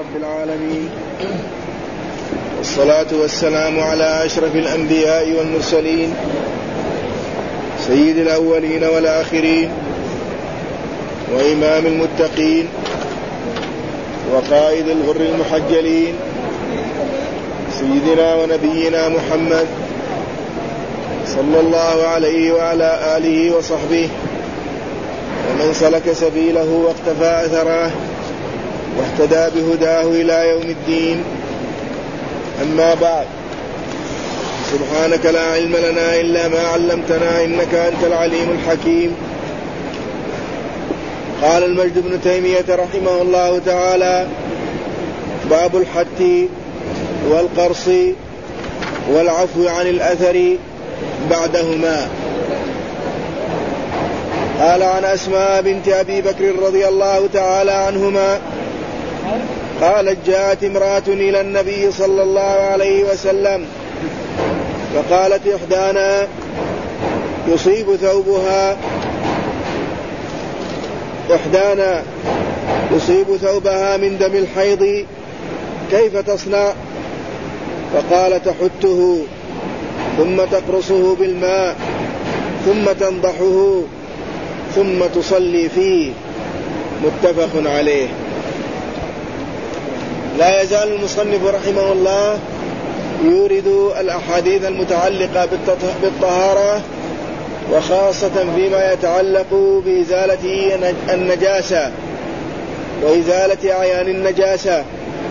رب العالمين، والصلاة والسلام على أشرف الأنبياء والمرسلين سيد الأولين والآخرين وإمام المتقين وقائد الغر المحجلين سيدنا ونبينا محمد صلى الله عليه وعلى آله وصحبه ومن سلك سبيله واقتفى أثره واهتدى بهداه إلى يوم الدين. أما بعد، سبحانك لا علم لنا إلا ما علمتنا إنك أنت العليم الحكيم. قال المجد بن تيمية رحمه الله تعالى: باب الحث والقرص والعفو عن الأثر بعدهما. قال عن أسماء بنت أبي بكر رضي الله تعالى عنهما قالت: جاءت امرأة إلى النبي صلى الله عليه وسلم فقالت: إحدانا يصيب ثوبها من دم الحيض، كيف تصنع؟ فقال: تحته ثم تقرصه بالماء ثم تنضحه ثم تصلي فيه. متفق عليه. لا يزال المصنف رحمه الله يورد الأحاديث المتعلقة بالطهارة، وخاصة فيما يتعلق بإزالة النجاسة وإزالة أعيان النجاسة.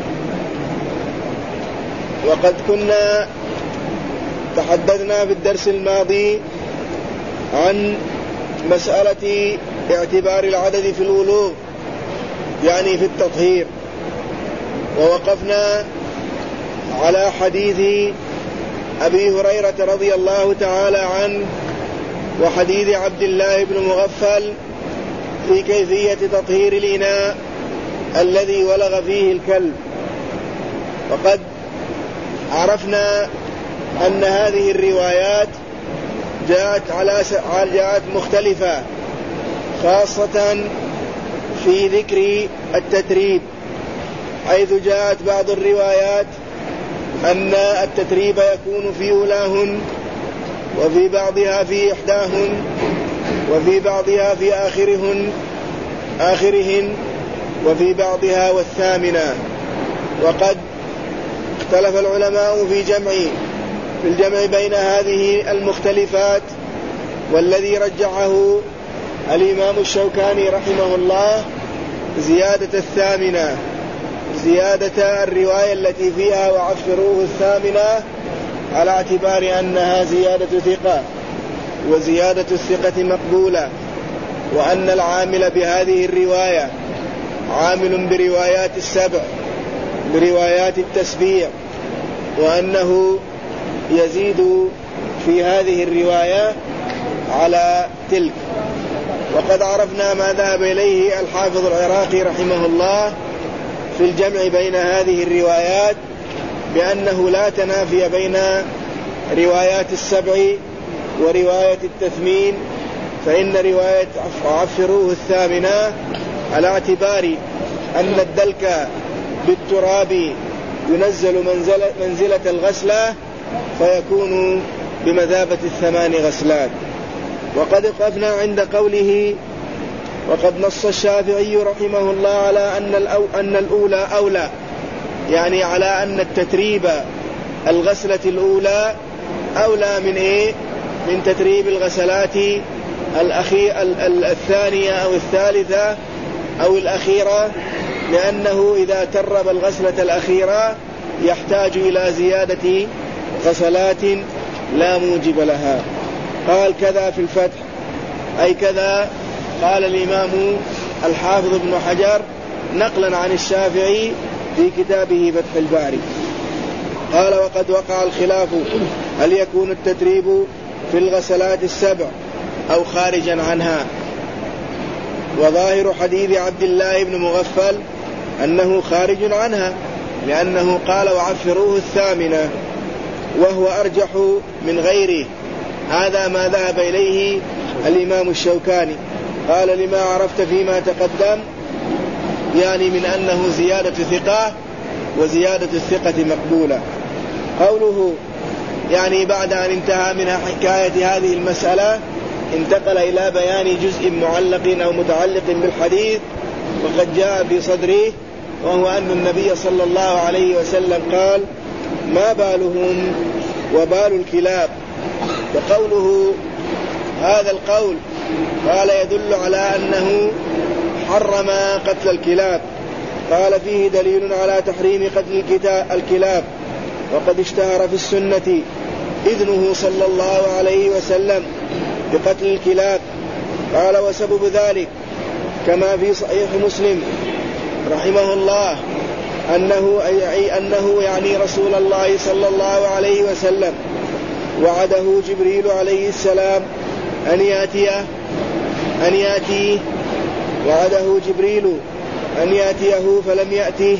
وقد كنا تحدثنا في الدرس الماضي عن مسألة اعتبار العدد في الولوغ، يعني في التطهير، ووقفنا على حديث أبي هريرة رضي الله تعالى عنه وحديث عبد الله بن مغفل في كيفية تطهير الإناء الذي ولغ فيه الكلب. وقد عرفنا أن هذه الروايات جاءت مختلفة، خاصة في ذكر التتريب، حيث جاءت بعض الروايات أن التتريب يكون في أولاهن، وفي بعضها في إحداهن، وفي بعضها في آخرهن، وفي بعضها والثامنة. وقد اختلف العلماء في الجمع بين هذه المختلفات، والذي رجحه الإمام الشوكاني رحمه الله زيادة الثامنة، زيادة الرواية التي فيها وعفروه الثامنة، على اعتبار أنها زيادة ثقة، وزيادة الثقة مقبولة، وأن العامل بهذه الرواية عامل بروايات السبع، بروايات التسبيع، وأنه يزيد في هذه الرواية على تلك. وقد عرفنا ما ذهب إليه الحافظ العراقي رحمه الله في الجمع بين هذه الروايات، بأنه لا تنافي بين روايات السبع ورواية التثمين، فإن رواية عفروه الثامنة على اعتبار أن الدلك بالتراب ينزل منزلة الغسلة، فيكون بمثابة 8 غسلات. وقد وقفنا عند قوله: وقد نص الشافعي رحمه الله على أن الأولى أولى، يعني على أن التتريب الغسلة الأولى أولى من تتريب الغسلات الثانية أو الثالثة أو الأخيرة، لأنه إذا ترب الغسلة الأخيرة يحتاج إلى زيادة غسلات لا موجب لها. قال كذا في الفتح، أي كذا قال الإمام الحافظ ابن حجر نقلا عن الشافعي في كتابه فتح الباري. قال: وقد وقع الخلاف هل يكون التتريب في الغسلات السبع أو خارجا عنها. وظاهر حديث عبد الله بن مغفل أنه خارج عنها، لأنه قال: وعفروه الثامنة، وهو أرجح من غيره. هذا ما ذهب إليه الإمام الشوكاني. قال: لما عرفت فيما تقدم يعني من أنه زيادة ثقة، وزيادة الثقة مقبولة. قوله يعني بعد أن انتهى من حكاية هذه المسألة انتقل إلى بيان جزء معلق أو متعلق بالحديث وقد جاء في صدره، وهو أن النبي صلى الله عليه وسلم قال: ما بالهم وبال الكلاب. وقوله هذا القول قال يدل على أنه حرم قتل الكلاب. قال: فيه دليل على تحريم قتل الكلاب، وقد اشتهر في السنة إذنه صلى الله عليه وسلم بقتل الكلاب. قال: وسبب ذلك كما في صحيح مسلم رحمه الله أنه يعني رسول الله صلى الله عليه وسلم وعده جبريل عليه السلام أن يأتيه وعده جبريل أن يأتيه فلم يأته،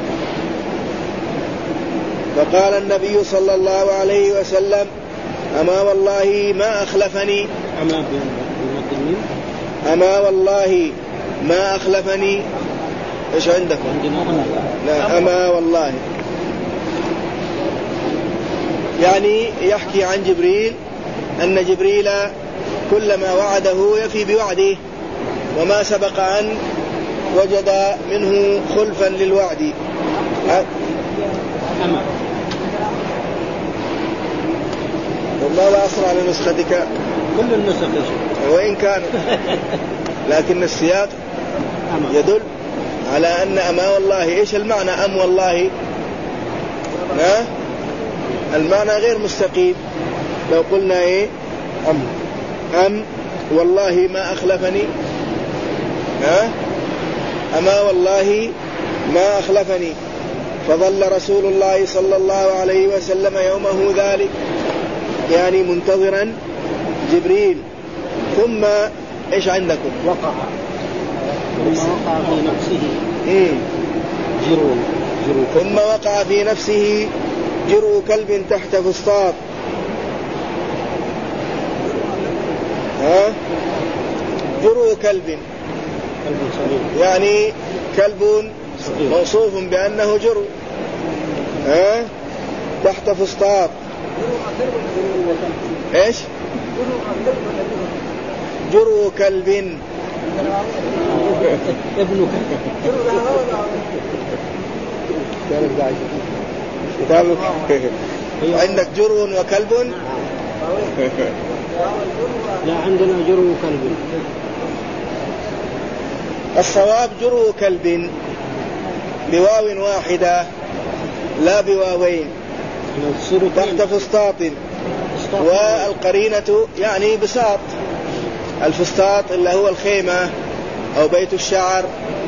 فقال النبي صلى الله عليه وسلم: أما والله ما أخلفني، أما والله ما أخلفني. إيش عندكم؟ لا، أما والله يعني يحكي عن جبريل أن جبريل كلما وعده يفي بوعده، وما سبق أن وجد منه خلفا للوعد. والله أسرع لنسختك كل النسخ وإن كان، لكن السياق يدل على أن أما والله. إيش المعنى أم والله؟ المعنى غير مستقيم. لو قلنا إيه أم والله ما أخلفني، أما والله ما أخلفني. فظل رسول الله صلى الله عليه وسلم يومه ذلك يعني منتظرا جبريل. ثم إيش عندكم؟ وقع في نفسه ثم وقع في نفسه جرو كلب تحت فسطاط. جرو كلب يعني كلب موصوف بأنه جرو تحت فسطاط. إيش؟ جرو كلب عندك جرو وكلب؟ لا، عندنا جرو كلب. الصواب جرو كلب بواو واحدة لا بواوين تحت فسطاط، والقرينة يعني بساط. الفسطاط اللي هو الخيمة أو بيت الشعر.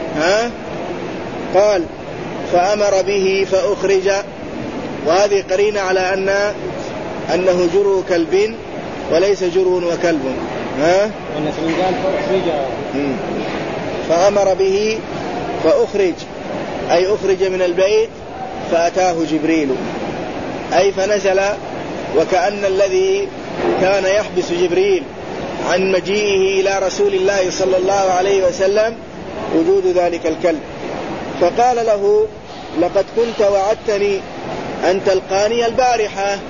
قال: فأمر به فأخرج، وهذه قرينة على أنه جرو كلب وليس جرو وكلب. فأمر به فأخرج أي أخرج من البيت، فأتاه جبريل أي فنزل. وكأن الذي كان يحبس جبريل عن مجيئه إلى رسول الله صلى الله عليه وسلم وجود ذلك الكلب. فقال له: لقد كنت وعدتني أن تلقاني البارحة.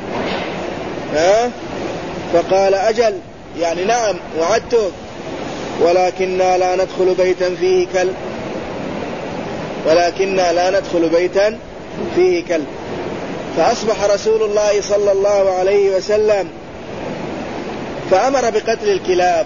فقال: أجل، يعني نعم وعدتك، ولكننا لا ندخل بيتا فيه كلب، ولكننا لا ندخل بيتا فيه كلب. فأصبح رسول الله صلى الله عليه وسلم فأمر بقتل الكلاب.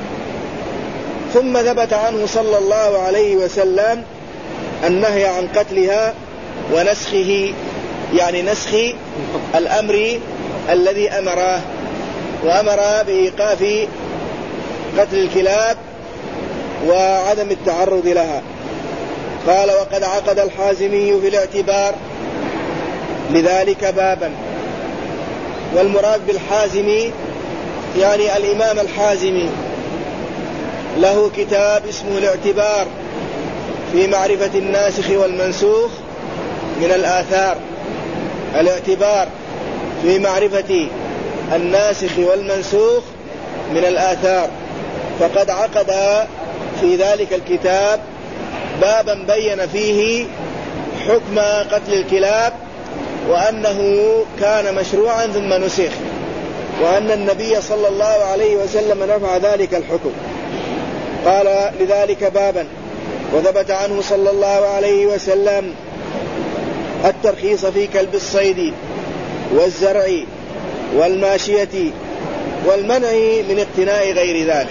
ثم ثبت عنه صلى الله عليه وسلم النهي عن قتلها ونسخه، يعني نسخ الأمر الذي أمره، وأمر بإيقاف قتل الكلاب وعدم التعرض لها. قال: وقد عقد الحازمي في الاعتبار لذلك بابا. والمراد بالحازمي يعني الإمام الحازمي، له كتاب اسمه الاعتبار في معرفة الناسخ والمنسوخ من الآثار. الاعتبار في معرفة الناسخ والمنسوخ من الآثار. فقد عقد في ذلك الكتاب بابا بين فيه حكم قتل الكلاب، وأنه كان مشروعا ثم نسخ، وأن النبي صلى الله عليه وسلم رفع ذلك الحكم. قال لذلك بابا. وثبت عنه صلى الله عليه وسلم الترخيص في كلب الصيد والزرع والماشية والمنع من اقتناء غير ذلك.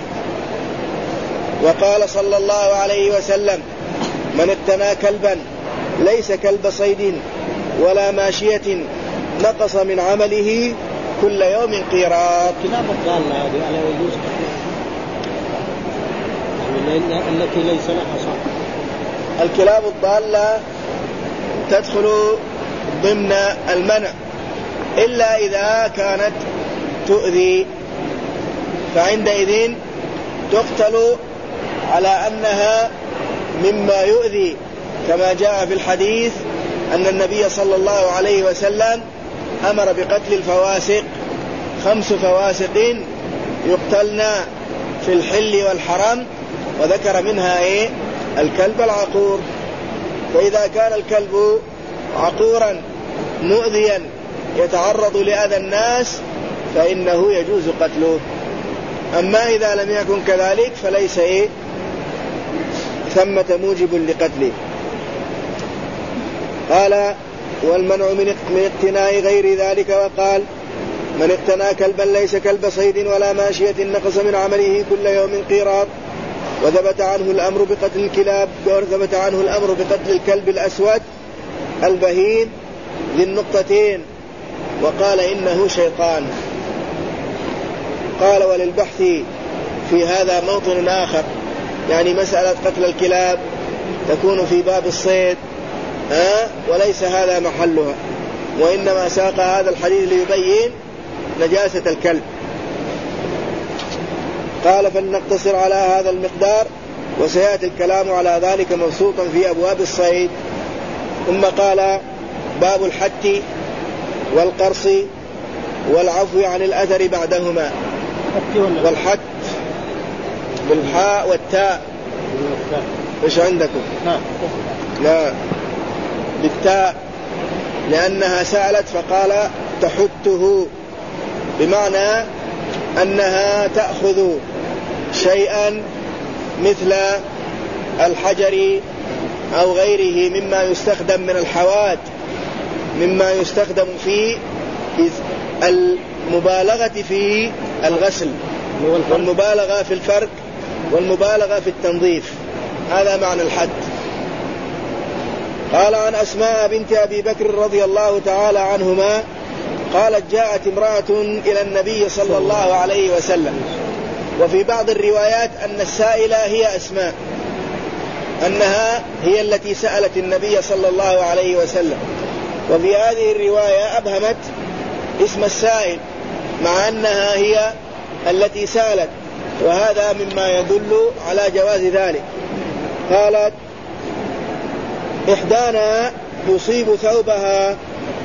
وقال صلى الله عليه وسلم من اقتنى كلبا ليس كلب صيد ولا ماشية نقص من عمله كل يوم قيراط. كلاب الضالة هذه على يجوز يعني التي ليس لها صاحب. الكلاب الضالة تدخل ضمن المنع إلا إذا كانت تؤذي، فعندئذ تقتل على أنها مما يؤذي، كما جاء في الحديث أن النبي صلى الله عليه وسلم أمر بقتل الفواسق 5 فواسق يقتلن في الحل والحرم، وذكر منها الكلب العقور. فإذا كان الكلب عقورا مؤذيا يتعرض لأذى الناس فإنه يجوز قتله. أما إذا لم يكن كذلك فليس ثمة موجب لقتله. قال والمنع من اقتناء غير ذلك. وقال من اقتنى كلبا ليس كلب صيد ولا ماشية نقص من عمله كل يوم قيراط. وثبت عنه الأمر بقتل الكلاب، وثبت عنه الأمر بقتل الكلب الأسود البهيم ذي النقطتين، وقال إنه شيطان. قال وللبحث في هذا موطن آخر، يعني مسألة قتل الكلاب تكون في باب الصيد وليس هذا محلها، وإنما ساق هذا الحديث ليبين نجاسة الكلب. قال فلنقتصر على هذا المقدار، وسيأتي الكلام على ذلك مبسوطا في أبواب الصيد. ثم قال باب الحت والقرص والعفو عن الأثر بعدهما. والحت بالحاء والتاء، إيش عندكم؟ لا بالتاء، لأنها سألت فقال تحته، بمعنى أنها تأخذ شيئا مثل الحجر أو غيره مما يستخدم من الحواد، مما يستخدم في المبالغة في الغسل والمبالغة في الفرك والمبالغة في التنظيف، هذا معنى الحد. قال عن أسماء بنت أبي بكر رضي الله تعالى عنهما قالت جاءت امرأة إلى النبي صلى الله عليه وسلم، وفي بعض الروايات أن السائلة هي أسماء، أنها هي التي سألت النبي صلى الله عليه وسلم، وفي هذه الرواية أبهمت اسم السائل مع أنها هي التي سألت، وهذا مما يدل على جواز ذلك. قالت إحدانا تصيب ثوبها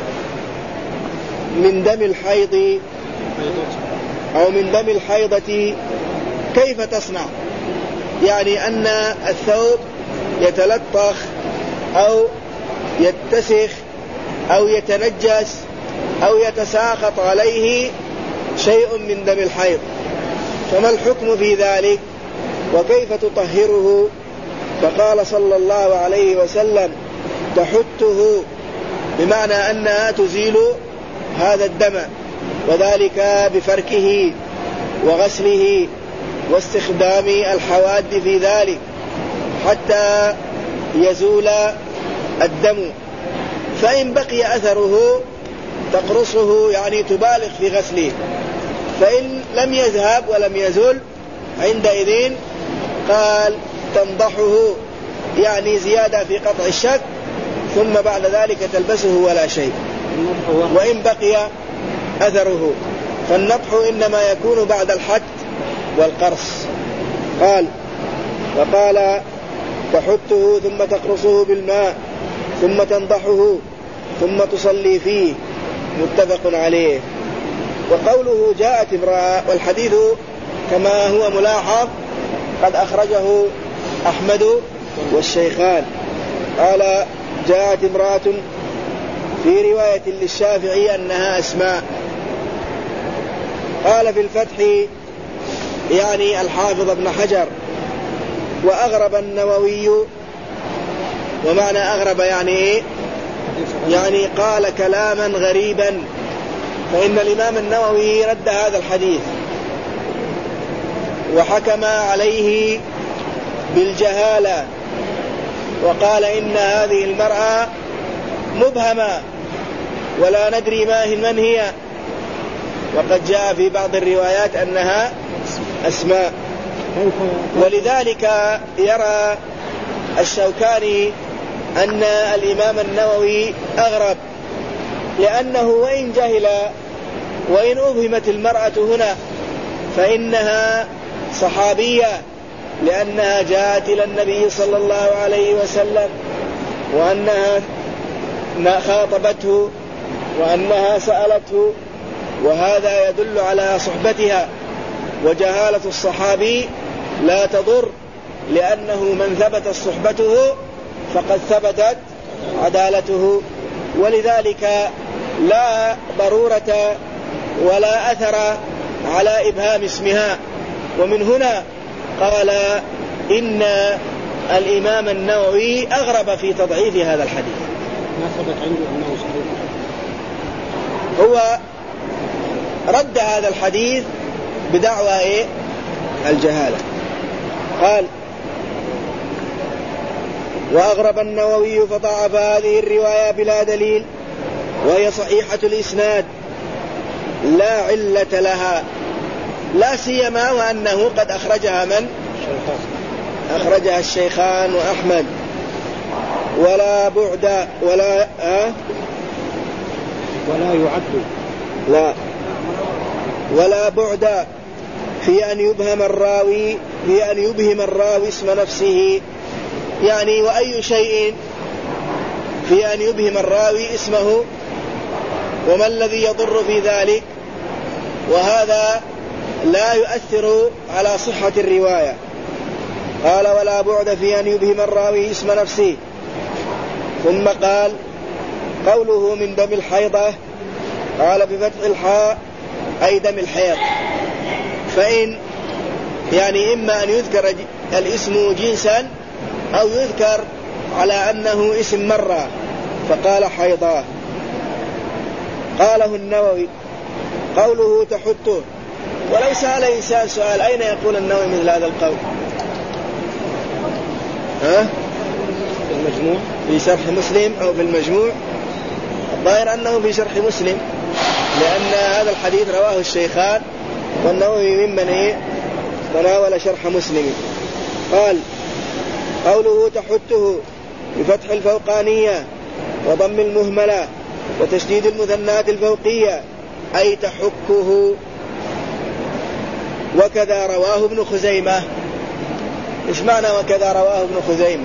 من دم الحيض أو من دم الحيضة كيف تصنع؟ يعني أن الثوب يتلطخ أو يتسخ أو يتنجس أو يتساقط عليه شيء من دم الحيض، فما الحكم في ذلك وكيف تطهره؟ فقال صلى الله عليه وسلم تحته، بمعنى أنها تزيل هذا الدم، وذلك بفركه وغسله واستخدام الحواد في ذلك حتى يزول الدم. فإن بقي أثره تقرصه، يعني تبالغ في غسله، فإن لم يذهب ولم يزول عندئذ قال تنضحه، يعني زيادة في قطع الشك، ثم بعد ذلك تلبسه ولا شيء. وإن بقي أثره فالنضح إنما يكون بعد الحت والقرص. وقال تحته ثم تقرصه بالماء ثم تنضحه ثم تصلي فيه، متفق عليه. وقوله جاءت امرأة، والحديث كما هو ملاحظ قد أخرجه أحمد والشيخان. قال جاءت امرأة في رواية للشافعي أنها أسماء. قال في الفتح يعني الحافظ ابن حجر وأغرب النووي. ومعنى أغرب يعني إيه؟ يعني قال كلاما غريبا، فإن الإمام النووي رد هذا الحديث وحكم عليه بالجهالة وقال إن هذه المرأة مبهمة ولا ندري من هي، وقد جاء في بعض الروايات أنها أسماء. ولذلك يرى الشوكاني أن الإمام النووي أغرب، لأنه وإن جهل وإن أبهمت المرأة هنا فإنها صحابية، لأنها جاءت إلى النبي صلى الله عليه وسلم وأنها خاطبته وأنها سألته، وهذا يدل على صحبتها. وجهالة الصحابي لا تضر، لأنه من ثبتت صحبته فقد ثبتت عدالته. ولذلك لا ضرورة ولا أثر على إبهام اسمها. ومن هنا قال إن الإمام النووي أغرب في تضعيف هذا الحديث. ما ثبت عنده أنه صحيح، هو رد هذا الحديث بدعوى إيه؟ الجهالة. قال وأغرب النووي فضعف هذه الرواية بلا دليل، وهي صحيحة الإسناد لا علة لها، لا سيما وأنه قد أخرجها من؟ أخرجها الشيخان وأحمد. ولا بعد ولا بعد في أن يبهم الراوي اسم نفسه. يعني وأي شيء في أن يبهم الراوي اسمه، وما الذي يضر في ذلك؟ وهذا لا يؤثر على صحة الرواية. قال ولا بعد في أن يبهم الراوي اسم نفسه. ثم قال قوله من دم الحيضة، قال بفتح الحاء أي دم الحيض. فإن يعني إما أن يذكر الاسم جنسا أو يذكر على أنه اسم مرة، فقال حيضة. قاله النووي قوله تحته. ولو سأل إنسان سؤال أين يقول النووي مثل هذا القول؟ المجموع في شرح مسلم أو في المجموع؟ الظاهر أنه في شرح مسلم، لأن هذا الحديث رواه الشيخان، والنووي ممن تناول شرح مسلم. قال قوله تحته بفتح الفوقانية وضم المهملة وتشديد المثنات الفوقية أي تحكه. وكذا رواه ابن خزيمة. إيش معنى وكذا رواه ابن خزيمة؟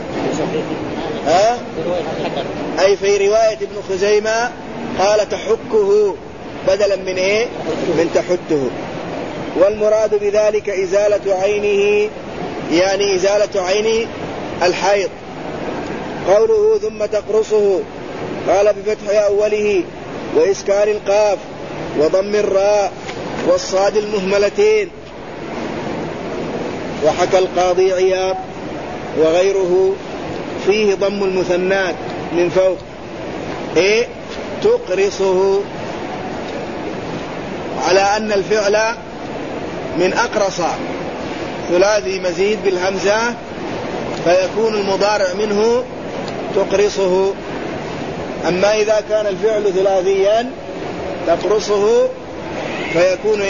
أي في رواية ابن خزيمة قال تحكه بدلا من من تحته. والمراد بذلك إزالة عينه، يعني إزالة عين الحيض. قوله ثم تقرصه، قال بفتح أوله وإسكان القاف وضم الراء والصاد المهملتين. وحكى القاضي عياض وغيره فيه ضم المثنات من فوق تقرصه، على أن الفعل من أقرص ثلاثي مزيد بالهمزة، فيكون المضارع منه تقرصه. أما إذا كان الفعل ثلاثيا تقرصه فيكون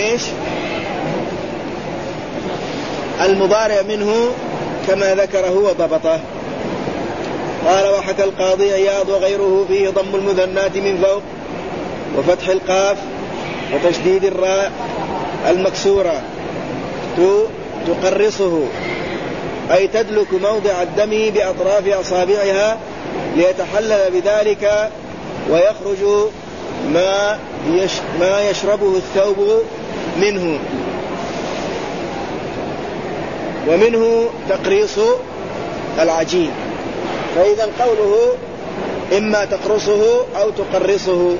المضارع منه كما ذكره وضبطه. قال وحكى القاضي عياض وغيره فيه ضم المثنات من فوق وفتح القاف وتشديد الراء المكسورة تقرصه، أي تدلك موضع الدم بأطراف أصابعها ليتحلل بذلك ويخرج ما يشربه الثوب منه. ومنه تقريص العجين. فإذا قوله إما تقرصه أو تقرصه،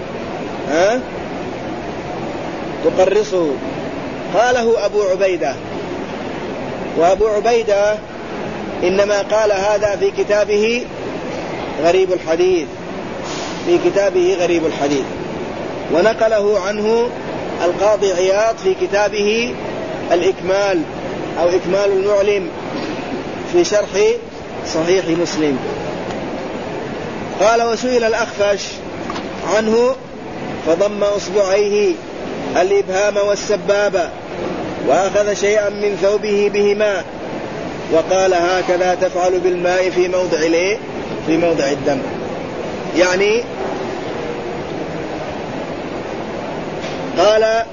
تقرصه، قاله أبو عبيدة. وأبو عبيدة إنما قال هذا في كتابه غريب الحديث، في كتابه غريب الحديث، ونقله عنه القاضي عياض في كتابه الإكمال أو إكمال المعلم في شرح صحيح مسلم. قال: وسئل الأخفش عنه فضم أصبعيه الإبهام والسبابة وأخذ شيئا من ثوبه بهما وقال: هكذا تفعل بالماء في موضع الدم. يعني قال: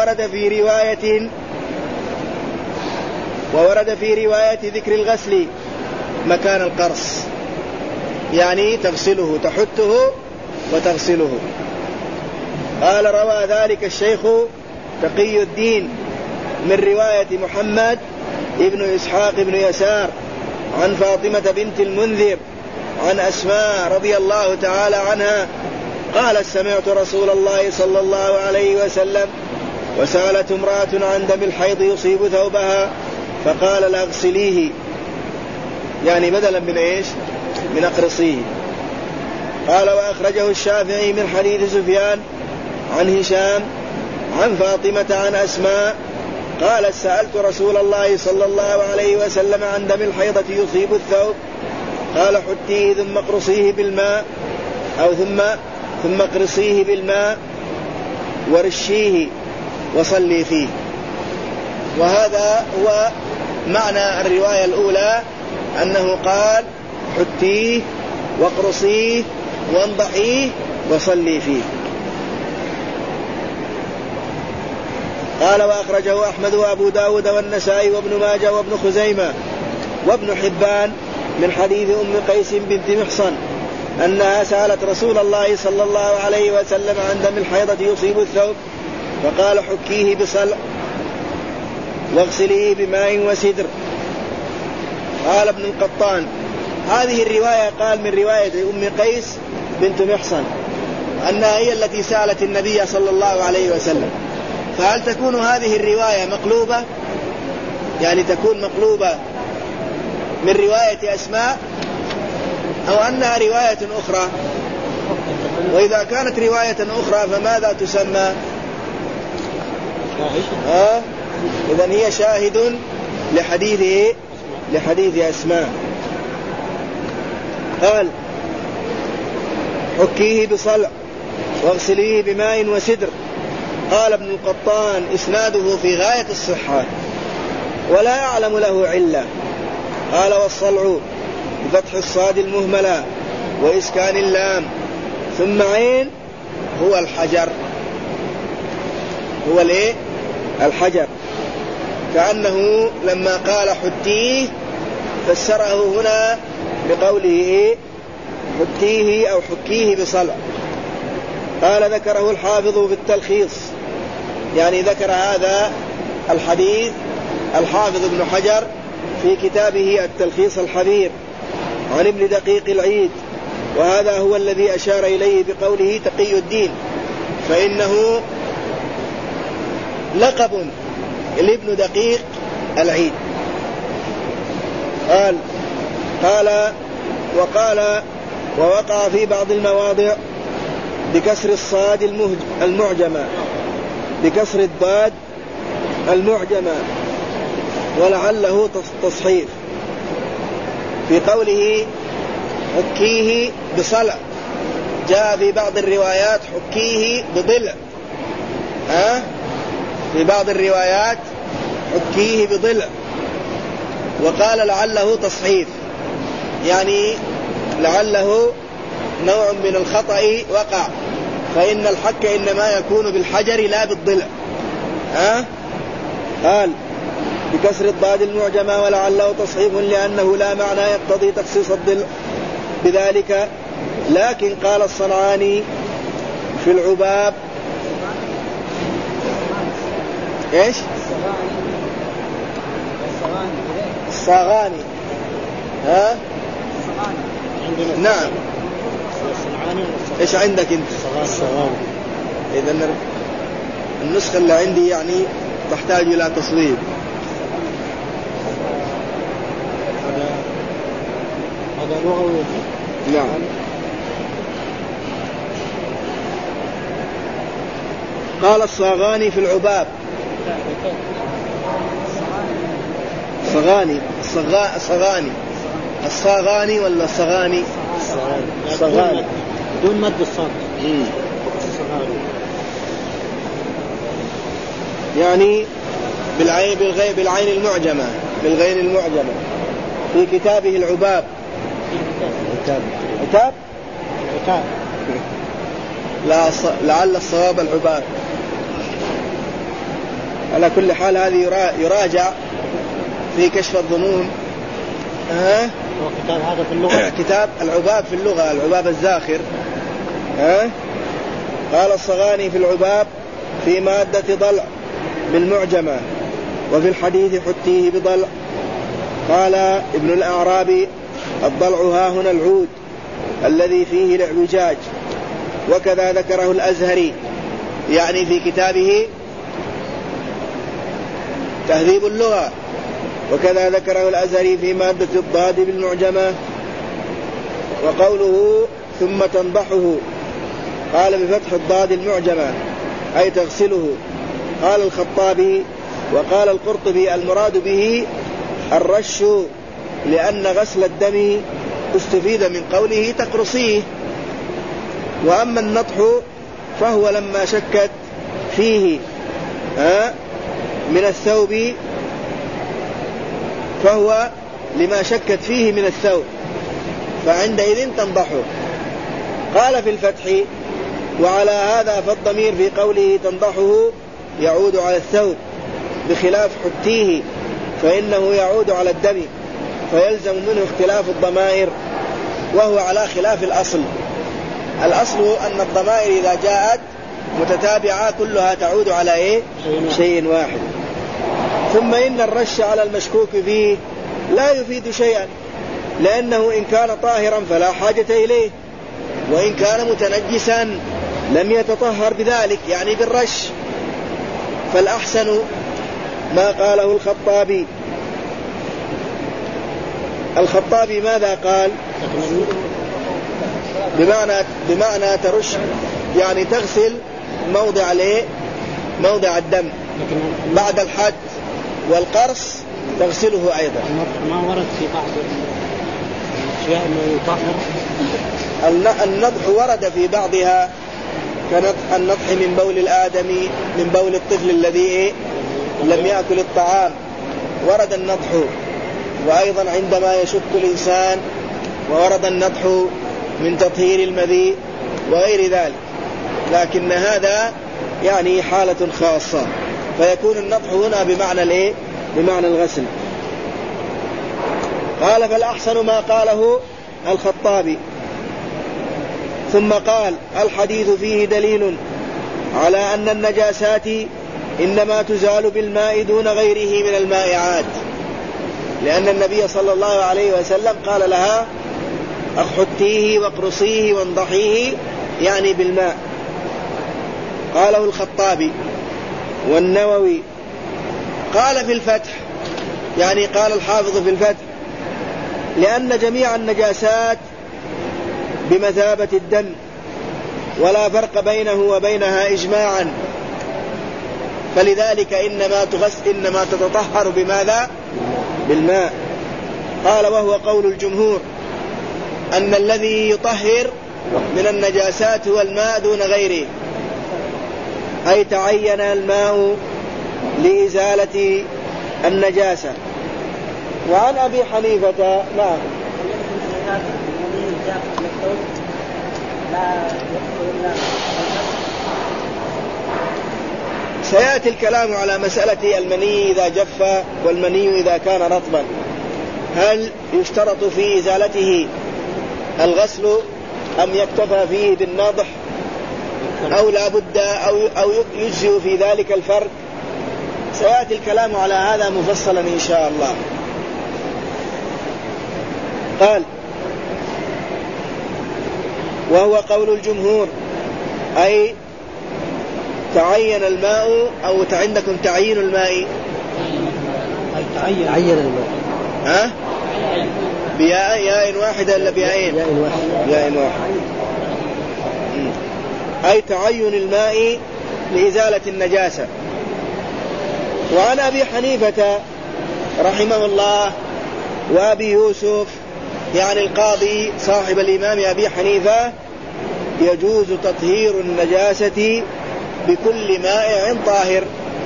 وورد في رواية ذكر الغسل مكان القرص، يعني تغسله، تحته وتغسله. قال: روى ذلك الشيخ تقي الدين من رواية محمد ابن إسحاق بن يسار عن فاطمة بنت المنذر عن أسماء رضي الله تعالى عنها قالت: سمعت رسول الله صلى الله عليه وسلم وسألت امرأة عن دم الحيض يصيب ثوبها فقال: لا اغسليه، يعني بدلا من إيش؟ من أقرصيه. قال: وأخرجه الشافعي من حديث سفيان عن هشام عن فاطمة عن أسماء قالت: سألت رسول الله صلى الله عليه وسلم عن دم الحيضة يصيب الثوب قال: حتيه ثم اقرصيه بالماء أو ثم اقرصيه بالماء ورشيه وصلي فيه. وهذا هو معنى الرواية الأولى، أنه قال: حتيه واقرصيه وانضحيه وصلي فيه. قال: وأخرجه أحمد وأبو داود والنسائي وابن ماجه وابن خزيمة وابن حبان من حديث أم قيس بنت محصن أنها سألت رسول الله صلى الله عليه وسلم عن دم الحيضة يصيب الثوب فقال: حكيه بصلع واغسليه بماء وسدر. قال ابن القطان: هذه الرواية قال من رواية أم قيس بنت محصن أنها هي التي سألت النبي صلى الله عليه وسلم، فهل تكون هذه الرواية مقلوبة؟ يعني تكون مقلوبة من رواية أسماء، أو أنها رواية أخرى؟ وإذا كانت رواية أخرى فماذا تسمى؟ إذن هي شاهد لحديث أسماء. قال: حكيه بصلع واغسليه بماء وسدر. قال ابن القطان: إسناده في غاية الصحة ولا أعلم له علة. قال: والصلع بفتح الصاد المهملة وإسكان اللام ثم عين هو الحجر، هو الحجر، كأنه لما قال حتيه فسره هنا بقوله حتيه أو حكيه بصلع. قال: ذكره الحافظ في التلخيص، يعني ذكر هذا الحديث الحافظ ابن حجر في كتابه التلخيص الحبير عن ابن دقيق العيد، وهذا هو الذي أشار إليه بقوله تقي الدين، فإنه لقب لابن دقيق العيد. وقال: ووقع في بعض المواضع بكسر الصاد المعجمة، بكسر الضاد المعجمة، ولعله تصحيف في قوله حكيه بصلع. جاء في بعض الروايات حكيه بضلع، في بعض الروايات حكيه بضلع، وقال لعله تصحيف، يعني لعله نوع من الخطأ وقع، فإن الحك إنما يكون بالحجر لا بالضلع. قال: بكسر الضاد المعجمة ولعله تصحيف لأنه لا معنى يقتضي تخصيص الضلع بذلك. لكن قال الصنعاني في العباب إيش؟ الصاغاني نعم. الصنعاني إيش عندك أنت؟ الصغاني. إذا النسخة اللي عندي يعني تحتاج إلى تصويب. هذا لغوي. نعم. قال الصاغاني في العباب. صغاني صغاني الصاغاني ولا الصغاني؟ صغاني دون مد الصاد. يعني بالعين المعجمة بالغين المعجمة في كتابه العباب. عتاب لا لعل الصواب العباب. على كل حال هذه يراجع في كشف الظنون. وكتاب هذا في اللغة كتاب العباب في اللغة العباب الزاخر. قال الصغاني في العباب في مادة ضلع بالمعجمة وفي الحديث حتيه بضلع. قال ابن الأعرابي الضلع ها هنا العود الذي فيه الاعوجاج. وكذا ذكره الأزهري يعني في كتابه تهذيب اللغة. وكذا ذكره الأزهري في مادة الضاد بالمعجمة. وقوله ثم تنضحه قال بفتح الضاد المعجمة أي تغسله. قال الخطابي وقال القرطبي المراد به الرش لأن غسل الدم استفيد من قوله تقرصيه. وأما النضح فهو لما شكت فيه من الثوب فهو لما شكت فيه من الثوب فعندئذ تنضحه. قال في الفتح وعلى هذا فالضمير في قوله تنضحه يعود على الثوب بخلاف حتيه فإنه يعود على الدم فيلزم منه اختلاف الضمائر وهو على خلاف الأصل. الأصل أن الضمائر إذا جاءت متتابعة كلها تعود على شيء واحد. ثم إن الرش على المشكوك فيه لا يفيد شيئا لأنه إن كان طاهرا فلا حاجة إليه وإن كان متنجسا لم يتطهر بذلك يعني بالرش. فالأحسن ما قاله الخطابي ماذا قال؟ بمعنى ترش يعني تغسل موضع الدم بعد الحد والقرص تغسله أيضا. ما ورد في بعض الأشياء أنه يطهر. النضح ورد في بعضها كالنضح من بول الآدمي من بول الطفل الذي لم يأكل الطعام ورد النضح. وأيضا عندما يشك الإنسان وورد النضح من تطهير المذي وغير ذلك. لكن هذا يعني حالة خاصة فيكون النضح هنا بمعنى الغسل. قال فالأحسن ما قاله الخطابي. ثم قال الحديث فيه دليل على أن النجاسات إنما تزال بالماء دون غيره من المائعات لأن النبي صلى الله عليه وسلم قال لها أخحتيه واقرصيه وانضحيه يعني بالماء. قاله الخطابي والنووي. قال في الفتح يعني قال الحافظ في الفتح لأن جميع النجاسات بمثابة الدم ولا فرق بينه وبينها إجماعا فلذلك إنما تتطهر بماذا؟ بالماء. قال وهو قول الجمهور أن الذي يطهر من النجاسات هو الماء دون غيره أي تعين الماء لإزالة النجاسة. وعن أبي حنيفة نعم سيأتي الكلام على مسألة المني إذا جف والمني إذا كان رطبا هل يشترط في إزالته الغسل أم يكتفى فيه بالنضح أو لا بد أو يجزئ في ذلك الفرق. سيأتي الكلام على هذا مفصلا إن شاء الله. قال وهو قول الجمهور، أي تعين الماء، أو عندكم تعيين الماء؟ تعين الماء. ها؟ بياء واحدة ولا بياءين؟ بياء واحد. أي تعين الماء لإزالة النجاسة. وعن أبي حنيفة رحمه الله وأبي يوسف، يعني القاضي صاحب الإمام أبي حنيفة، يجوز تطهير النجاسة بكل مائع طاهر،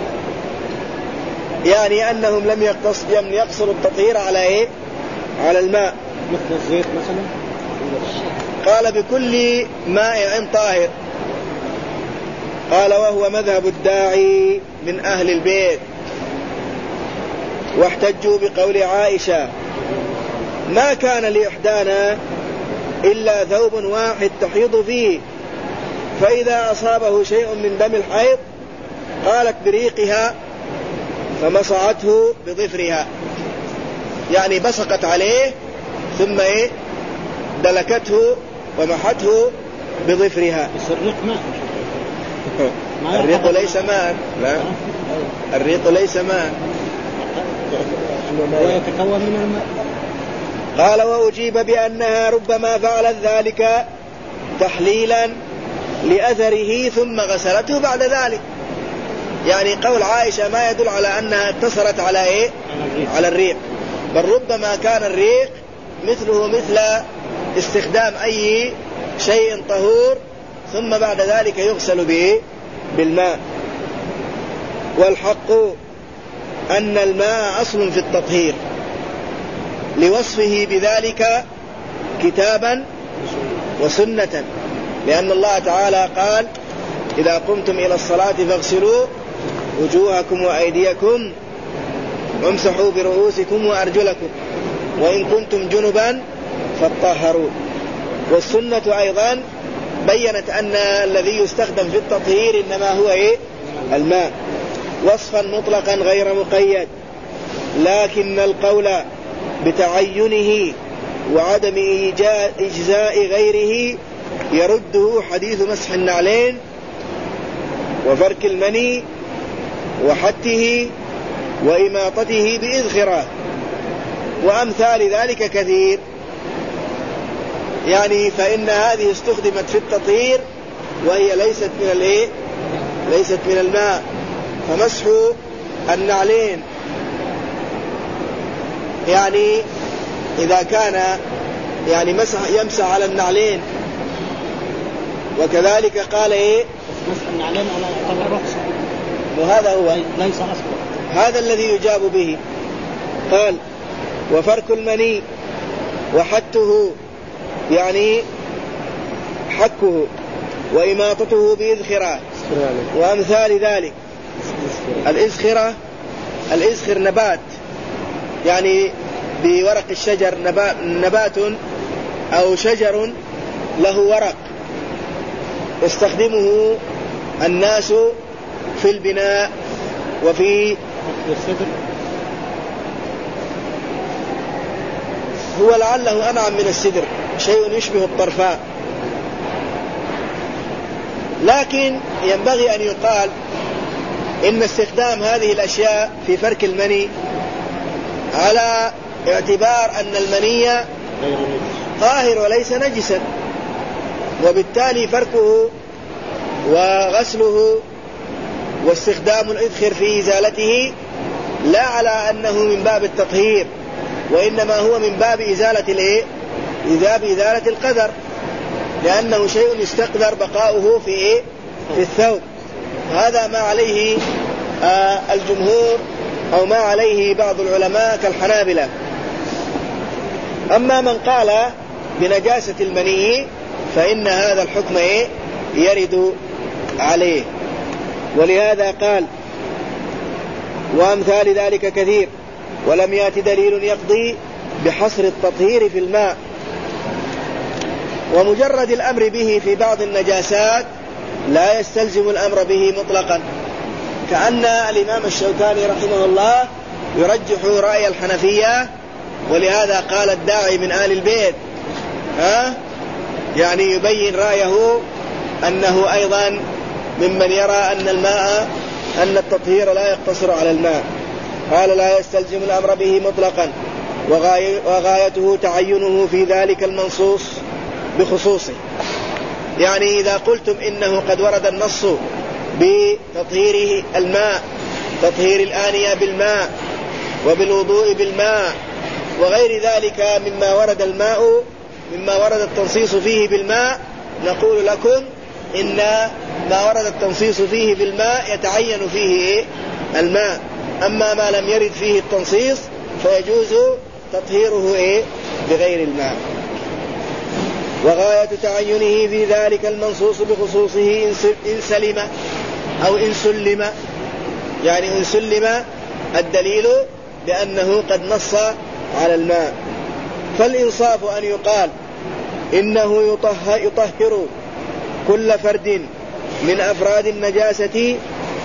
يعني أنهم لم يقصروا التطهير على إيه؟ على الماء، مثل الزيت مثلا. قال بكل مائع طاهر. قال وهو مذهب الداعي من أهل البيت. واحتجوا بقول عائشة: ما كان لإحدانا إلا ثوب واحد تحيض فيه، فإذا أصابه شيء من دم الحيض قالت بريقها فمصعته بظفرها، يعني بصقت عليه ثم إيه؟ دلكته ومحته بظفرها. بس الريق ماء. الريق ليس ماء. لا، الريق ليس ماء، ويتكون من الماء. قال وأجيب بأنها ربما فعلت ذلك تحليلا لأثره ثم غسلته بعد ذلك. يعني قول عائشة ما يدل على أنها اتصلت على إيه؟ على الريق، بل ربما كان الريق مثله مثل استخدام أي شيء طهور ثم بعد ذلك يغسل به بالماء. والحق أن الماء أصل في التطهير لوصفه بذلك كتابا وسنة، لأن الله تعالى قال: إذا قمتم إلى الصلاة فاغسلوا وجوهكم وأيديكم وامسحوا برؤوسكم وأرجلكم وإن كنتم جنبا فاطهروا. والسنة أيضا بيّنت أن الذي يستخدم في التطهير إنما هو إيه؟ الماء، وصفا مطلقا غير مقيد، لكن القول بتعينه وعدم إجزاء غيره يرده حديث مسح النعلين وفرك المني وحته وإماطته بإذخرة وأمثال ذلك كثير. يعني فإن هذه استخدمت في التطهير وهي ليست من الإيه؟ ليست من الماء. فمسح النعلين يعني إذا كان يعني يمسح على النعلين، وكذلك قال إيه؟ مسح النعلين على الرأس، وهذا هو ليس أصلا، هذا الذي يجاب به. قال وفرك المني وحته يعني حكه وإماطته بإذخرة وأمثال ذلك. الإذخر نبات، يعني بورق الشجر، نبات أو شجر له ورق يستخدمه الناس في البناء وفي الصدر. هو لعله أنعم من السدر، شيء يشبه الطرفاء. لكن ينبغي أن يقال إن استخدام هذه الأشياء في فرك المني على اعتبار أن المني طاهر وليس نجسا، وبالتالي فركه وغسله واستخدام الإذخر في إزالته لا على أنه من باب التطهير، وإنما هو من باب إزالة القدر، لأنه شيء يستقدر بقاؤه في الثوب. هذا ما عليه الجمهور أو ما عليه بعض العلماء كالحنابلة. أما من قال بنجاسة المني فإن هذا الحكم يرد عليه، ولهذا قال وأمثال ذلك كثير، ولم يأت دليل يقضي بحصر التطهير في الماء. ومجرد الأمر به في بعض النجاسات لا يستلزم الأمر به مطلقا، كأن الإمام الشوكاني رحمه الله يرجح رأي الحنفية، ولهذا قال الداعي من آل البيت يعني يبين رأيه أنه أيضا ممن يرى أن التطهير لا يقتصر على الماء. قال لا يستلزم الأمر به مطلقا، وغايته تعينه في ذلك المنصوص بخصوصه. يعني إذا قلتم إنه قد ورد النص بتطهير الماء، تطهير الآنية بالماء وبالوضوء بالماء وغير ذلك مما ورد التنصيص فيه بالماء، نقول لكم إن ما ورد التنصيص فيه بالماء يتعين فيه الماء، أما ما لم يرد فيه التنصيص فيجوز تطهيره بغير الماء. وغاية تعينه في ذلك المنصوص بخصوصه إن سلم أو إن سلم، يعني إن سلم الدليل بأنه قد نص على الماء. فالإنصاف أن يقال إنه يطهر كل فرد من أفراد النجاسة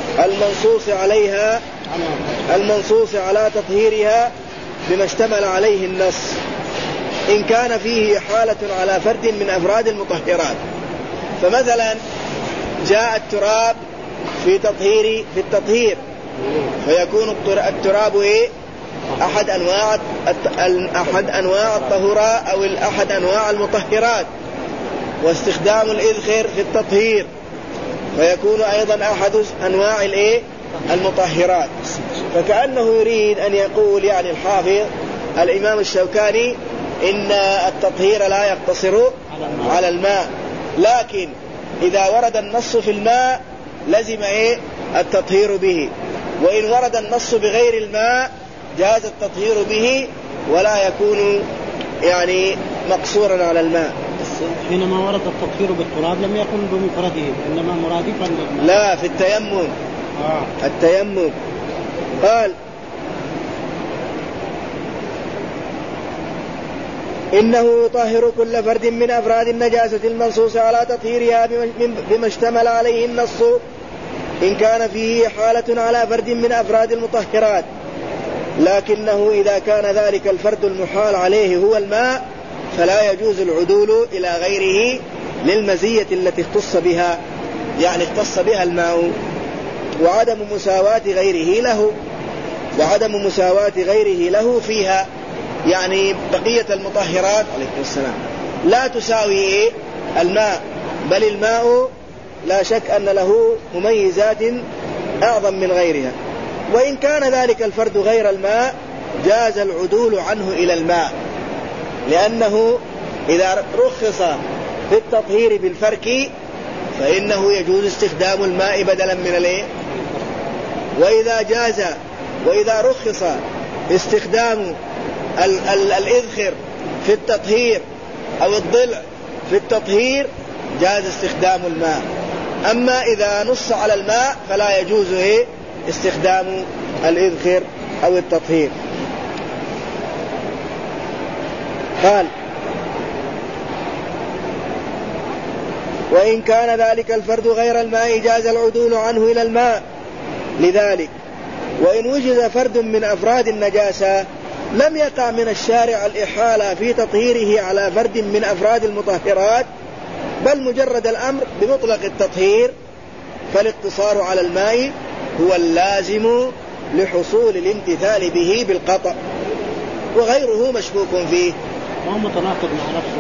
المنصوص على تطهيرها بما اشتمل عليه النص، إن كان فيه حالة على فرد من أفراد المطهرات. فمثلا جاء التراب في التطهير فيكون التراب أحد أنواع الطهورات أو أحد أنواع المطهرات، واستخدام الإذخر في التطهير فيكون أيضا أحد أنواع المطهرات. فكأنه يريد أن يقول يعني الحافظ الإمام الشوكاني إن التطهير لا يقتصر على الماء، لكن إذا ورد النص في الماء لزم التطهير به، وإن ورد النص بغير الماء جاز التطهير به ولا يكون يعني مقصورا على الماء. حينما ورد التطهير بالتراب لم يكن بمفرده، إنما مرادفا للماء. لا، في التيمم. التيمم قال إنه يطهر كل فرد من أفراد النجاسة المنصوص على تطهيرها بما اشتمل عليه النص، إن كان فيه حالة على فرد من أفراد المطهرات، لكنه إذا كان ذلك الفرد المحال عليه هو الماء فلا يجوز العدول إلى غيره للمزية التي اختص بها، يعني اختص بها الماء، وعدم مساواة غيره له فيها، يعني بقية المطهرات عليكم السلام لا تساوي الماء، بل الماء لا شك أن له مميزات أعظم من غيرها. وإن كان ذلك الفرد غير الماء جاز العدول عنه إلى الماء، لأنه إذا رخص في التطهير بالفرك فإنه يجوز استخدام الماء بدلا من وإذا رخص استخدام الإذخر في التطهير أو الضلع في التطهير جاز استخدام الماء. أما إذا نص على الماء فلا يجوز استخدام الإذخر أو التطهير. قال وإن كان ذلك الفرد غير الماء جاز العدول عنه إلى الماء. لذلك وإن وجد فرد من أفراد النجاسة لم يقع من الشارع الإحالة في تطهيره على فرد من أفراد المطهرات، بل مجرد الأمر بمطلق التطهير، فالاقتصار على الماء هو اللازم لحصول الامتثال به بالقطع، وغيره مشكوك فيه. ما متناقض مع نفسه،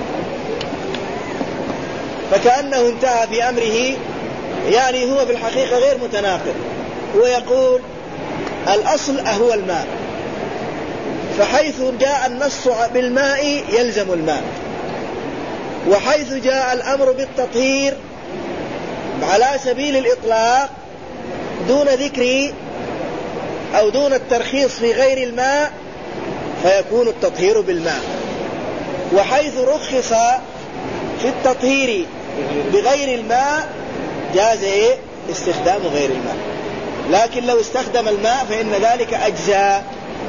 فكأنه انتهى في أمره، يعني هو في الحقيقة غير متناقض، ويقول الأصل هو الماء، فحيث جاء النص بالماء يلزم الماء، وحيث جاء الأمر بالتطهير على سبيل الإطلاق دون ذكر أو دون الترخيص في غير الماء فيكون التطهير بالماء، وحيث رخص في التطهير بغير الماء جاز استخدام غير الماء، لكن لو استخدم الماء فإن ذلك أجزاء.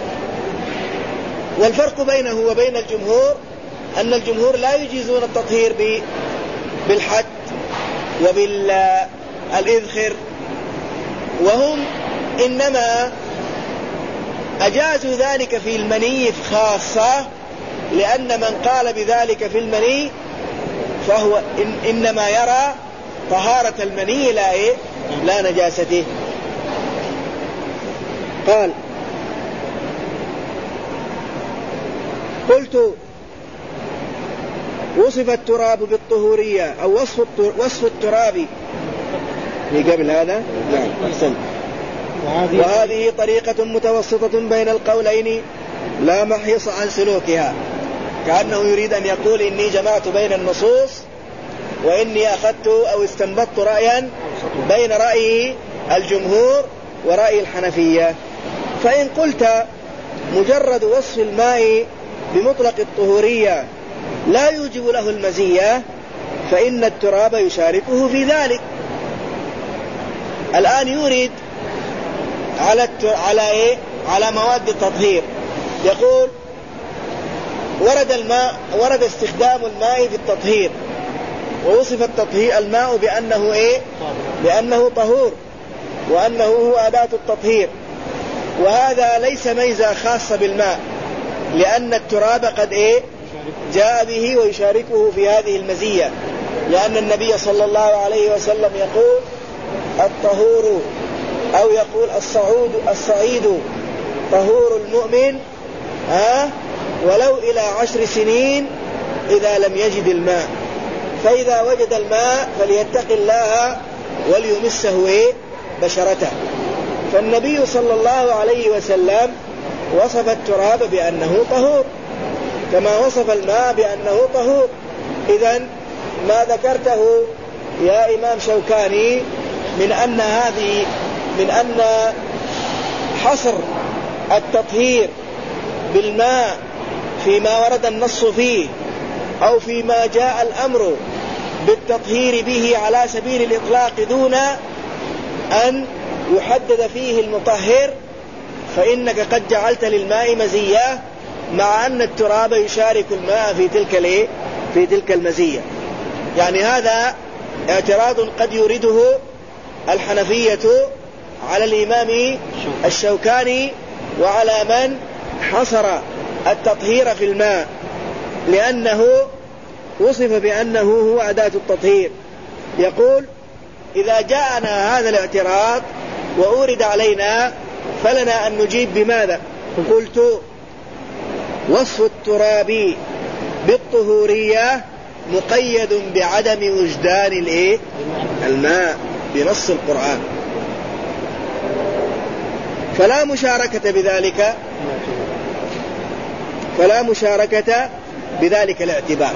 والفرق بينه وبين الجمهور أن الجمهور لا يجيزون التطهير بالحد وبالإذخر، وهم إنما أجازوا ذلك في المني خاصة، لأن من قال بذلك في المني فهو إنما يرى طهارة المني لا نجاسته. قال قلت وصف التراب بالطهورية أو وصف التراب قبل هذا. نعم أحسن. وهذه طريقة متوسطة بين القولين لا محيص عن سلوكها، كأنه يريد أن يقول إني جمعت بين النصوص وإني أخذت أو استنبطت رأيا بين رأي الجمهور ورأي الحنفية. فإن قلت مجرد وصف الماء بمطلق الطهورية لا يوجب له المزية فإن التراب يشاركه في ذلك. الآن يريد على مواد التطهير، يقول ورد استخدام الماء في التطهير، ووصف التطهير الماء بأنه طهور وأنه هو أداة التطهير، وهذا ليس ميزة خاصة بالماء، لأن التراب قد جاء به ويشاركه في هذه المزية، لأن النبي صلى الله عليه وسلم يقول الطهور أو يقول الصعيد طهور المؤمن ولو إلى 10 سنين إذا لم يجد الماء، فإذا وجد الماء فليتق الله وليمسه بشرته. فالنبي صلى الله عليه وسلم وصف التراب بأنه طهور كما وصف الماء بأنه طهور. إذن ما ذكرته يا إمام شوكاني من أن حصر التطهير بالماء فيما ورد النص فيه أو فيما جاء الأمر بالتطهير به على سبيل الإطلاق دون أن يحدد فيه المطهر، فإنك قد جعلت للماء مزية مع أن التراب يشارك الماء في تلك المزية. يعني هذا اعتراض قد يريده الحنفية على الإمام الشوكاني وعلى من حصر التطهير في الماء، لأنه وصف بأنه هو أداة التطهير. يقول إذا جاءنا هذا الاعتراض وأورد علينا فلنا أن نجيب بماذا؟ قلت وصف التراب بالطهورية مقيد بعدم وجدان الماء بنص القرآن، فلا مشاركة بذلك الاعتبار.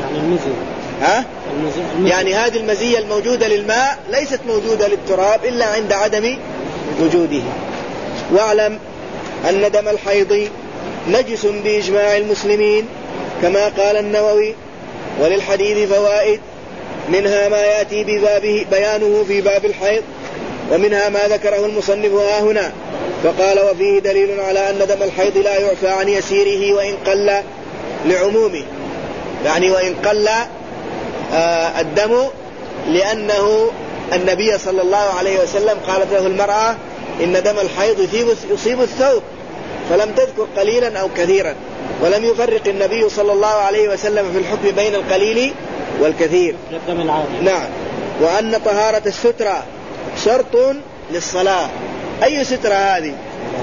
يعني هذه المزية الموجودة للماء ليست موجودة للتراب إلا عند عدم وجوده. واعلم أن دم الحيض نجس بإجماع المسلمين كما قال النووي، وللحديث فوائد منها ما يأتي بيانه في باب الحيض، ومنها ما ذكره المصنف هنا فقال وفيه دليل على أن دم الحيض لا يعفى عن يسيره وإن قل لعمومه، يعني وإن قل الدم، لأنه النبي صلى الله عليه وسلم قالت له المرأة إن دم الحيض يصيب الثوب، فلم تذكر قليلا أو كثيرا، ولم يفرق النبي صلى الله عليه وسلم في الحكم بين القليل والكثير. نعم. وأن طهارة السترة شرط للصلاة. أي سترة هذه؟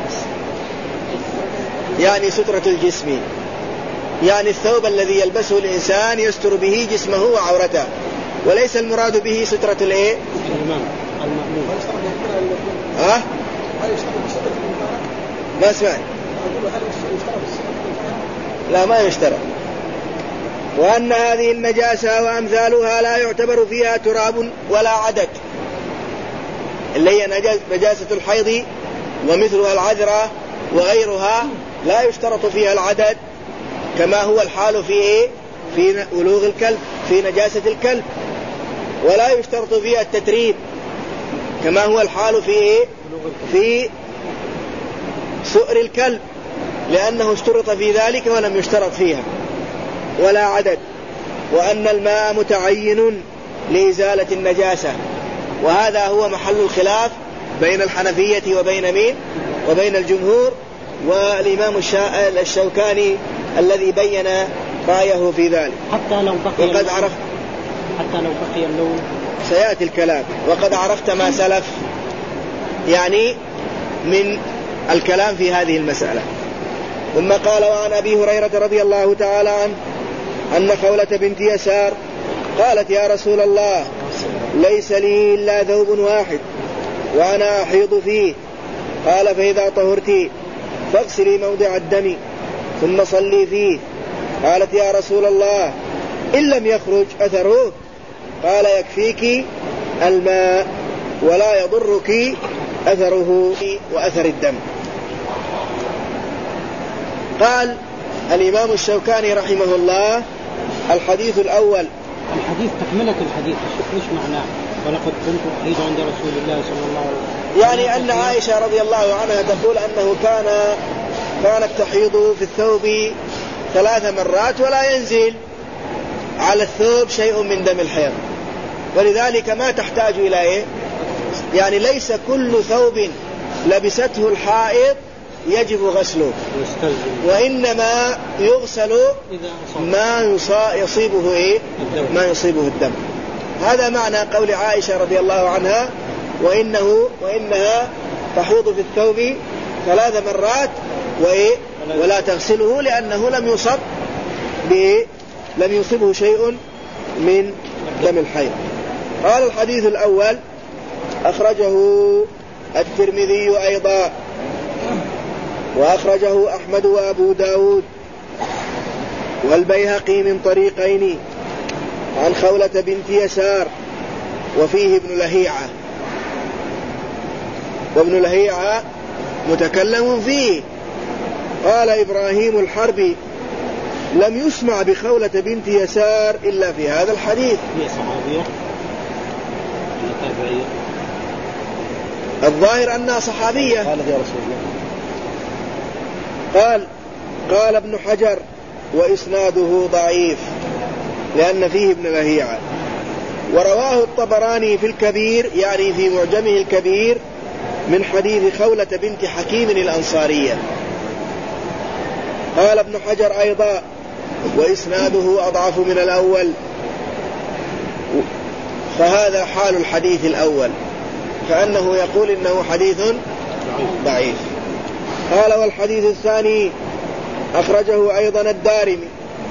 يعني سترة الجسم، يعني الثوب الذي يلبسه الإنسان يستر به جسمه وعورته، وليس المراد به سترة ما سمعت. لا ما يشترى. وأن هذه النجاسة وأمثالها لا يعتبر فيها تراب ولا عدد، اللي هي نجاسة الحيض ومثلها العذرة وغيرها لا يشترط فيها العدد كما هو الحال في ولوغ الكلب، في نجاسة الكلب، ولا يشترط فيها التتريب كما هو الحال في سؤر الكلب، لأنه اشترط في ذلك ولم يشترط فيها، ولا عدد. وأن الماء متعين لإزالة النجاسة، وهذا هو محل الخلاف بين الحنفية وبين الجمهور والإمام الشوكاني الذي بين رأيه في ذلك. حتى لو بقي وقد عرف حتى لو بقي اللون؟ سيأتي الكلام، وقد عرفت ما سلف يعني من الكلام في هذه المسألة. ثم قال: وعن أبي هريرة رضي الله تعالى عنه أن خولة بنت يسار قالت: يا رسول الله، ليس لي إلا ثوب واحد وأنا أحيض فيه. قال: فإذا طهرت فاغسلي موضع الدم ثم صلي فيه. قالت: يا رسول الله، إن لم يخرج أثره؟ قال: يكفيك الماء ولا يضرك أثره وأثر الدم. قال الإمام الشوكاني رحمه الله: الحديث الأول، الحديث تكملة الحديث، إيش معناه؟ ولقد كنت أحيض عند رسول الله صلى الله عليه وسلم. يعني أن عائشة رضي الله عنها تقول أنه كانت تحيض في الثوب 3 مرات ولا ينزل على الثوب شيء من دم الحيض، ولذلك ما تحتاج إلى إيه؟ يعني ليس كل ثوب لبسته الحائض يجب غسله، وإنما يغسل ما يصيبه إيه؟ ما يصيبه الدم. هذا معنى قول عائشة رضي الله عنها: وإنها تحيض في الثوب 3 مرات ولا تغسله، لأنه لم يصبه شيء من دم الحيض. قال: الحديث الأول أخرجه الترمذي أيضا، وأخرجه أحمد وأبو داود والبيهقي من طريقين عن خولة بنت يسار، وفيه ابن لهيعة، وابن لهيعة متكلم فيه. قال إبراهيم الحربي: لم يسمع بخولة بنت يسار إلا في هذا الحديث. هي صحابية؟ الظاهر أنها صحابية. قالت: يا رسول الله. قال ابن حجر: وإسناده ضعيف لأن فيه ابن لهيعة. ورواه الطبراني في الكبير، يعني في معجمه الكبير، من حديث خولة بنت حكيم الأنصارية. قال ابن حجر أيضا: وإسناده أضعف من الأول. فهذا حال الحديث الأول، كأنه يقول إنه حديث ضعيف. قال: والحديث الثاني أخرجه أيضا الدارمي،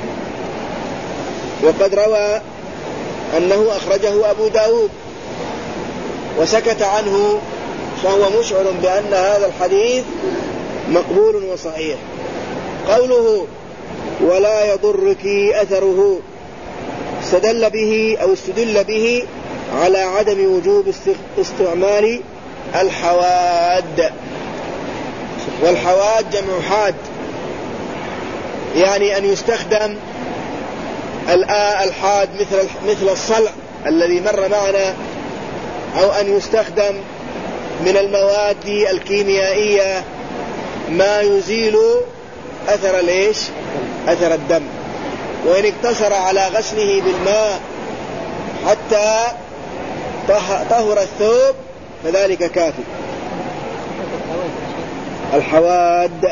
وقد روى أنه أخرجه أبو داود وسكت عنه، فهو مشعر بأن هذا الحديث مقبول وصحيح. قوله: ولا يضرك أثره، استدل به على عدم وجوب استعمال الحواد، والحواد جمع حاد، يعني أن يستخدم الحاد مثل الصلع الذي مر معنا، أو أن يستخدم من المواد الكيميائية ما يزيل أثر الدم، وإن اقتصر على غسله بالماء حتى طهر الثوب فذلك كافي. الحواد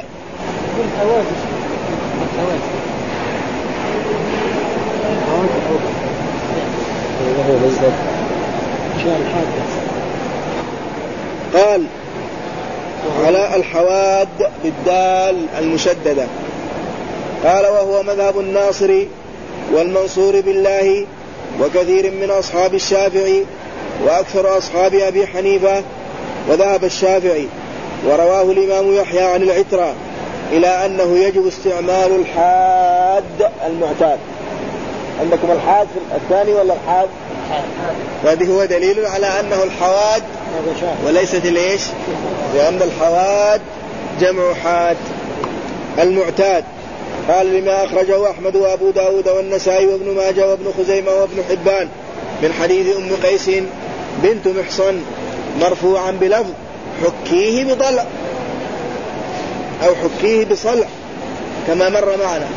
قال على الحواد بالدال المشددة. قال: وهو مذهب الناصري والمنصور بالله وكثير من أصحاب الشافعي وأكثر أصحاب أبي حنيفة، وذهب الشافعي ورواه الإمام يحيى عن العترة إلى أنه يجب استعمال الحاد المعتاد. عندكم الحاد في الثاني ولا الحاد؟ هذه هو دليل على أنه الحواد وليست لأن الحواد جمع حاد المعتاد. قال: لما أخرجه أحمد وأبو داود والنسائي وابن ماجه وابن خزيمة وابن حبان من حديث أم قيس بنت محصن مرفوعا بلفظ: حكيه بضلع أو حكيه بصلع كما مر معنا،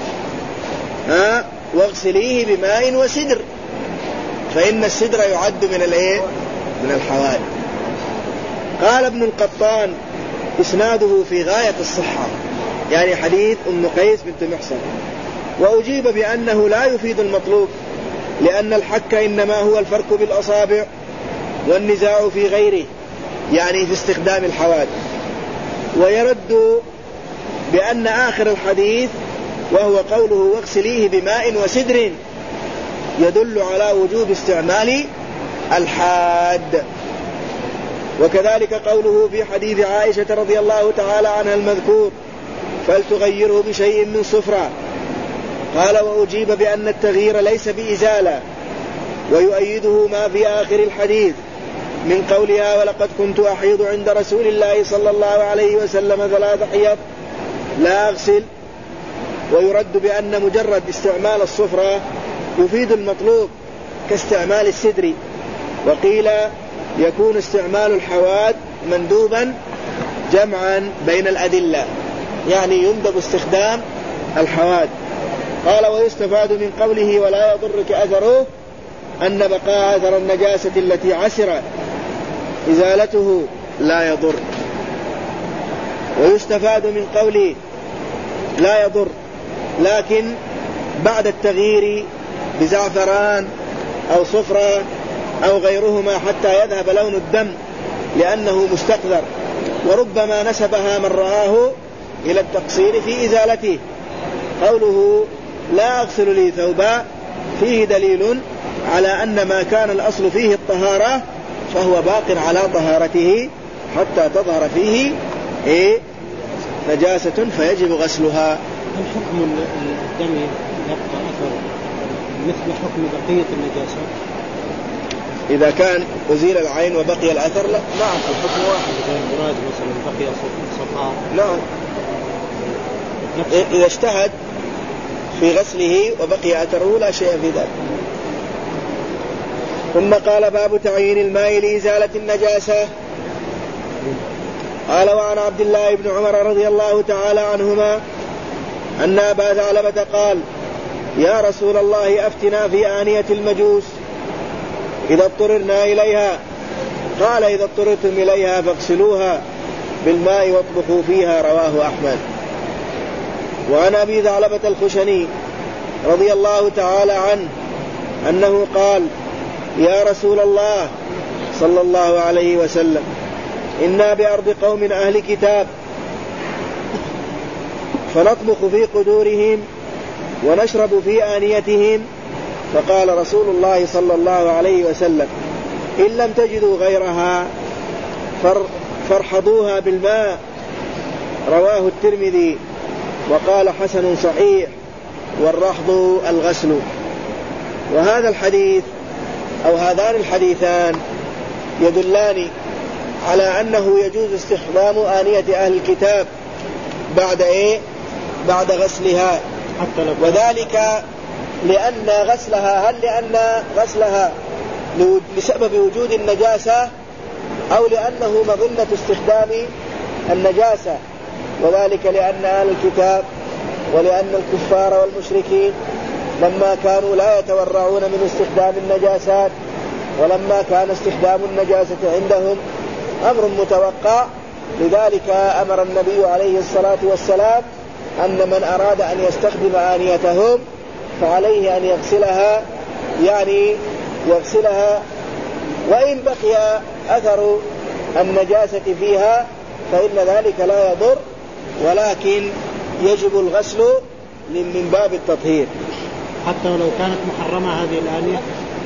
واغسليه بماء وسدر، فإن السدر يعد من الحواد. قال ابن القطان: إسناده في غاية الصحة، يعني حديث أم قيس بنت محصن، وأجيب بأنه لا يفيد المطلوب، لأن الحك إنما هو الفرك بالأصابع، والنزاع في غيره يعني في استخدام الحواد. ويرد بأن آخر الحديث وهو قوله واغسليه بماء وسدر يدل على وجوب استعمال الحاد. وكذلك قوله في حديث عائشة رضي الله تعالى عنها المذكور فلتغيره بشيء من صفرة. قال وأجيب بأن التغيير ليس بإزالة، ويؤيده ما في آخر الحديث من قولها ولقد كنت أحيض عند رسول الله صلى الله عليه وسلم 3 حيض لا أغسل. ويرد بأن مجرد استعمال الصفرة يفيد المطلوب كاستعمال السدر. وقيل يكون استعمال الحواد مندوبا جمعا بين الأدلة، يعني يندب استخدام الحواد. قال ويستفاد من قوله ولا يضرك أثره أن بقاء أثر النجاسة التي عسر إزالته لا يضر. ويستفاد من قوله لا يضر لكن بعد التغيير بزعفران أو صفرة أو غيرهما حتى يذهب لون الدم لأنه مستقذر، وربما نسبها من رآه إلى التقصير في إزالته. قوله لا أغسل لي ثوبا فيه دليل على أن ما كان الأصل فيه الطهارة فهو باق على طهارته حتى تظهر فيه نجاسة فيجب غسلها. الحكم الدم يبقى أثر مثل حكم بقية النجاسة إذا كان أزيل العين وبقي الأثر لا نعم الحكم واحد. إذا المراد مثلا بقي صفاء نعم إذا اجتهد في غسله وبقي أثره لا شيء في ذلك. ثم قال باب تعيين الماء لإزالة النجاسة. قال وعن عبد الله بن عمر رضي الله تعالى عنهما أن أبا ثعلبة قال يا رسول الله أفتنا في آنية المجوس إذا اضطررنا إليها. قال إذا اضطررتم إليها فاغسلوها بالماء واطبخوا فيها. رواه أحمد. وعن أبي ثعلبة الخشني رضي الله تعالى عنه أنه قال يا رسول الله صلى الله عليه وسلم إنا بأرض قوم أهل كتاب فنطبخ في قدورهم ونشرب في آنيتهم. فقال رسول الله صلى الله عليه وسلم إن لم تجدوا غيرها فارحضوها بالماء. رواه الترمذي وقال حسن صحيح والرحض الغسل. وهذا الحديث أو هذان الحديثان يدلان على أنه يجوز استخدام آنية أهل الكتاب بعد غسلها، وذلك لأن غسلها لأن غسلها بسبب وجود النجاسة أو لأنه مظنة استخدام النجاسة، وذلك لأن أهل الكتاب ولأن الكفار والمشركين لما كانوا لا يتورعون من استخدام النجاسات، ولما كان استخدام النجاسة عندهم أمر متوقع، لذلك أمر النبي عليه الصلاة والسلام أن من أراد أن يستخدم آنيتهم فعليه أن يغسلها، يعني يغسلها وإن بقي أثر النجاسة فيها فإن ذلك لا يضر، ولكن يجب الغسل من باب التطهير. حتى ولو كانت محرمة هذه الآنية؟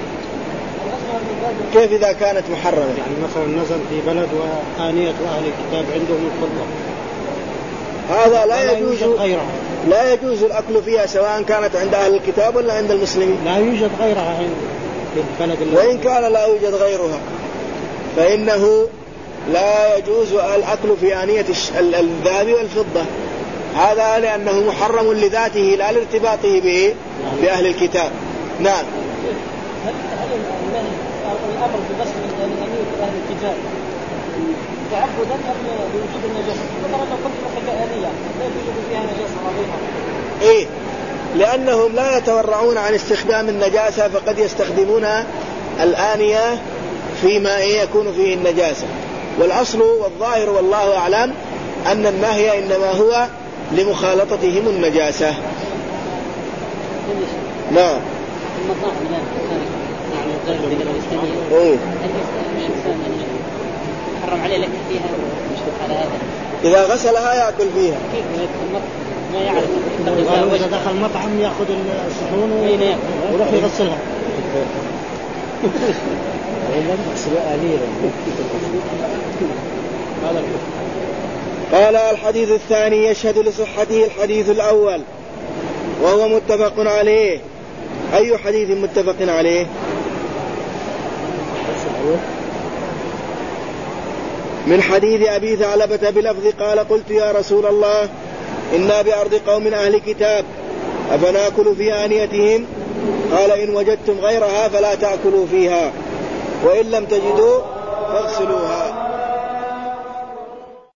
كيف إذا كانت محرمة؟ يعني مثلا نزل في بلد وآنية أهل الكتاب عندهم الفضة، هذا لا يجوز الأكل فيها سواء كانت عند أهل الكتاب ولا عند المسلمين. لا يوجد غيرها في البلد وإن كان لا يوجد غيرها فإنه لا يجوز الأكل في آنية الذهب والفضة، هذا لأنه محرم لذاته لا لارتباطه به بأهل الكتاب. نعم. هل الأمر بغسل آنية أهل الكتاب تعبدا أم بوجود النجاسة؟ مثلا لو كنت محتاج آنية لا يوجد فيها نجاسة عظيمة. لأنهم لا يتورعون عن استخدام النجاسة، فقد يستخدمون الآنية فيما يكون فيه النجاسة، والأصل والظاهر والله أعلم أن النهي إنما هو لمخالطتهم النجاسة. نعم. المطاعم الآن يعني الزوج يقدر يستني. إيه. الإنسان يعني حرم عليه الأكل فيها على هذا. إذا غسلها يأكل فيها. كيف ما يعرف. إذا دخل المطعم يأخذ الصحون ويروح يغسلها. قال الحديث الثاني يشهد لصحته الحديث الأول وهو متفق عليه. أي حديث متفق عليه؟ من حديث أبي ثعلبة بلفظ قال قلت يا رسول الله إنا بأرض قوم أهل كتاب أفنأكل في آنيتهم؟ قال إن وجدتم غيرها فلا تأكلوا فيها وإن لم تجدوا فاغسلوها.